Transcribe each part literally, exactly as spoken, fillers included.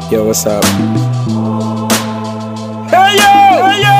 Yo, what's up? Hey yo! Hey yo!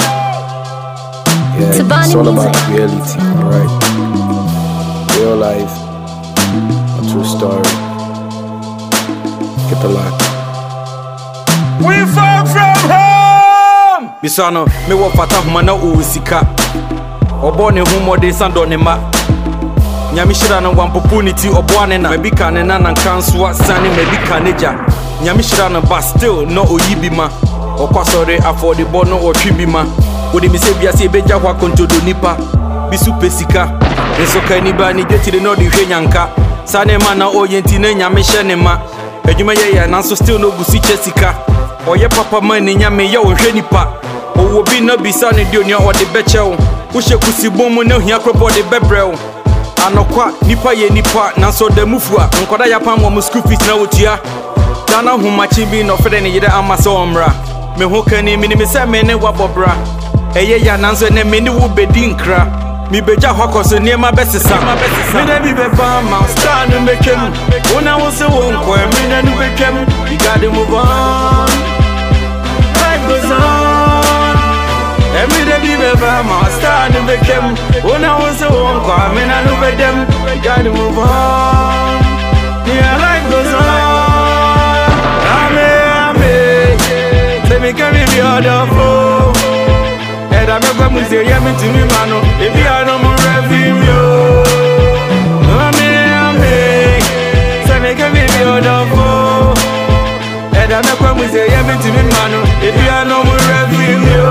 Yeah, it's all about reality, alright? Real life, a true story. Get the lock. We far from home! Bisano, me wo fata huma na uwisika. Obo ne humo de sando ne ma. Nyamishira na wampopu ni ti obo ane na. Mebika ne na na nkanswa sani mebika neja. Nyamishira na ba still no oyibi ma. Okwa sore afford bono o twibi ma. Odi mi se bia se beja kwa kontodo nipa. Bisu pesika. Enso ka ni ba ni jetire no de hwe nyanka. Sane ma na oyenti na nyamehye ne ma. Adwuma ye ya nanso still no gusi chesika. Oye papa man ni nyame ye wo hwe nipa. Owo bi no bisa ne dio ne o de bechew. Wo hye kusibom mu na hia krobo de bebrew. Anokwa nipa ye nipa nanso da mufua. Nkoda ya pam wo school fees na wotua. Dana humachi bi no fede ne yede amasa omra. Me ho kani mi ni me se me ne wabobra. Eye ya nanso ne me ni wo bedi nkra. Mi beja hwakoso niema besesa. Me na bi beba ma stand no mekem. Una wo se wo nko me na no bekem. You got to move on. Life goes on. Every day bi beba ma stand no mekem. Una wo se wo nko me na no bedem. You got to move on. Yeah, life goes on. Ame ame. Say me can be other fool. I remember when they came to me, mano. If you are no more review, Ame, ame. Say me can be other fool. And I remember when they came to me, mano. If you are no more review,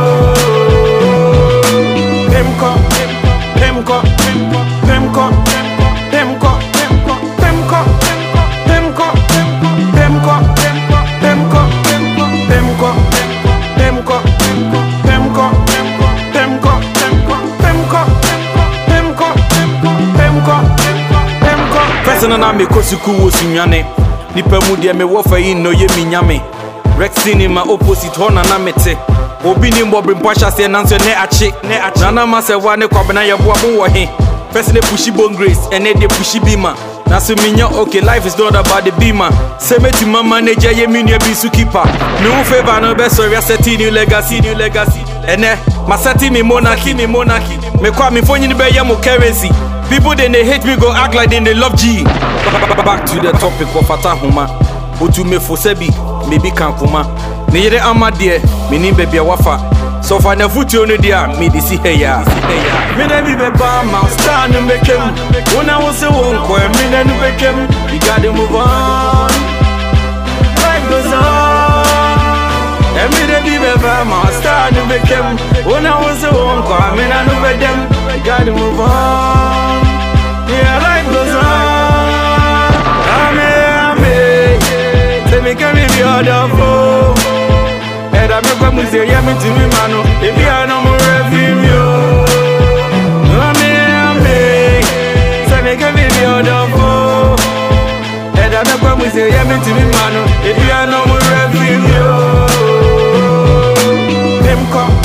Pemco, Pemco, Pemco, Pemco, Pemco, Pemco, Pemco, Pemco, Pemco, Pemco, Pemco, Pemco, Pemco. Person na me kosuku wo sunyane nipa mu de me wo fa yi no ye minyame Rexini ma opposite hona na mete obi ni mbo brimpasha se nanso ne ache ne ache na na ma se wa ne kwabena ye bo abo wo he person ne pushi bon grace ene de pushi bima na so minya okay life is not about the bima se meti ma manager ye mi ne bi su keeper me wo favor no be sorry aseti new legacy new legacy ene masati mi monarchy mi monarchy me kwa mi fonyi ni be ye mo currency. People then they hate me go act like then they love G. Back to the topic of Fatahuma. Otu me for sebi, maybe kankuma. Ne yere ama dear, me ni baby wafa. So for the foot you dia, me di si heya. Me ne bi be ba ma stand no mekem. When I was a one ko me ne no mekem. You got to move on. Life goes on. And me ne bi be ba ma stand no mekem. When I was a one ko me ne no mekem. You got to move on. Yeah, life goes on. Ame, ame. Say me can be other fool. And I remember when they came to me, mano. If you are no more review, ame, ame. Say me can be other fool. And I remember when they came to me, mano. If you are no more review, Pemco.